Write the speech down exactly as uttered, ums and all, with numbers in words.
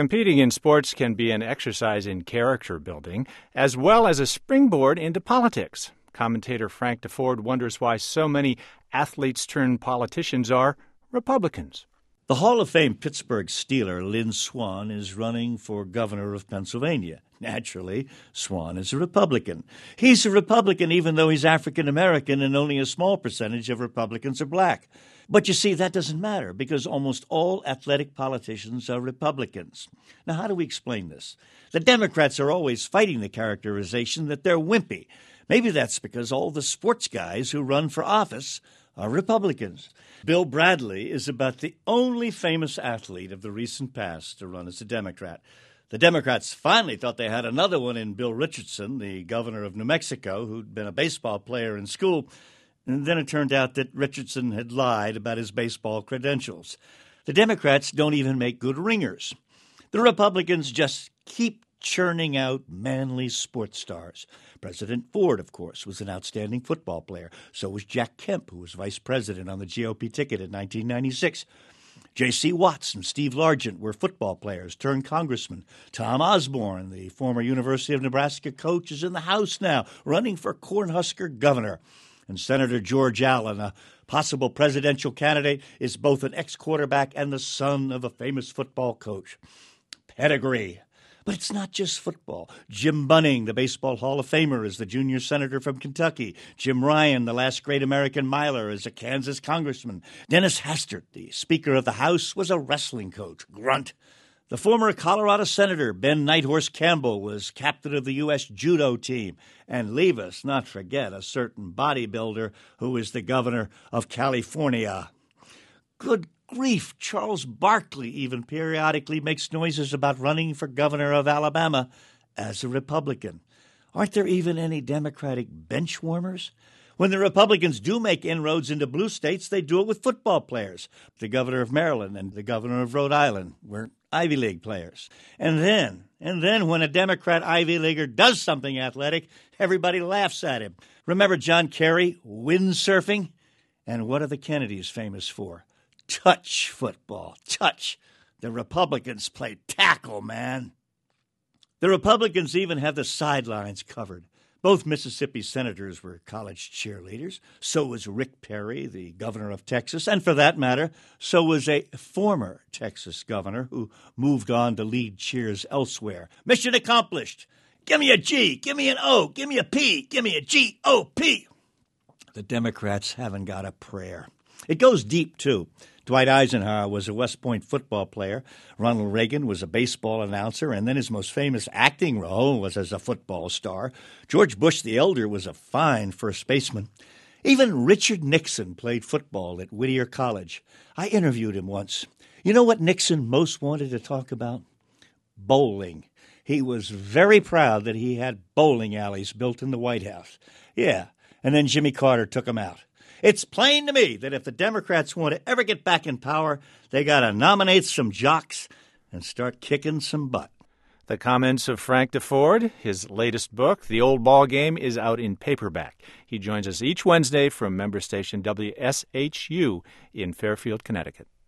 Competing in sports can be an exercise in character building, as well as a springboard into politics. Commentator Frank Deford wonders why so many athletes turned politicians are Republicans. The Hall of Fame Pittsburgh Steeler Lynn Swann is running for governor of Pennsylvania. Naturally, Swann is a Republican. He's a Republican even though he's African American, and only a small percentage of Republicans are black. But you see, that doesn't matter because almost all athletic politicians are Republicans. Now, how do we explain this? The Democrats are always fighting the characterization that they're wimpy. Maybe that's because all the sports guys who run for office are Republicans. Bill Bradley is about the only famous athlete of the recent past to run as a Democrat. The Democrats finally thought they had another one in Bill Richardson, the governor of New Mexico, who'd been a baseball player in school. And then it turned out that Richardson had lied about his baseball credentials. The Democrats don't even make good ringers. The Republicans just keep churning out manly sports stars. President Ford, of course, was an outstanding football player. So was Jack Kemp, who was vice president on the G O P ticket in nineteen ninety-six. J C Watts and Steve Largent were football players turned congressmen. Tom Osborne, the former University of Nebraska coach, is in the House now, running for Cornhusker governor. And Senator George Allen, a possible presidential candidate, is both an ex-quarterback and the son of a famous football coach. Pedigree. But it's not just football. Jim Bunning, the Baseball Hall of Famer, is the junior senator from Kentucky. Jim Ryan, the last great American miler, is a Kansas congressman. Dennis Hastert, the Speaker of the House, was a wrestling coach. Grunt. The former Colorado Senator Ben Nighthorse Campbell was captain of the U S judo team. And leave us not forget a certain bodybuilder who is the governor of California. Good grief, Charles Barkley even periodically makes noises about running for governor of Alabama as a Republican. Aren't there even any Democratic bench warmers? When the Republicans do make inroads into blue states, they do it with football players. The governor of Maryland and the governor of Rhode Island were Ivy League players. And then, and then when a Democrat Ivy Leaguer does something athletic, everybody laughs at him. Remember John Kerry windsurfing? And what are the Kennedys famous for? Touch football. Touch. The Republicans play tackle, man. The Republicans even have the sidelines covered. Both Mississippi senators were college cheerleaders. So was Rick Perry, the governor of Texas. And for that matter, so was a former Texas governor who moved on to lead cheers elsewhere. Mission accomplished. Give me a G. Give me an O. Give me a P. Give me a G O P. The Democrats haven't got a prayer. It goes deep, too. Dwight Eisenhower was a West Point football player. Ronald Reagan was a baseball announcer, and then his most famous acting role was as a football star. George Bush the Elder was a fine first baseman. Even Richard Nixon played football at Whittier College. I interviewed him once. You know what Nixon most wanted to talk about? Bowling. He was very proud that he had bowling alleys built in the White House. Yeah, and then Jimmy Carter took him out. It's plain to me that if the Democrats want to ever get back in power, they got to nominate some jocks and start kicking some butt. The comments of Frank Deford. His latest book, The Old Ball Game, is out in paperback. He joins us each Wednesday from member station W S H U in Fairfield, Connecticut.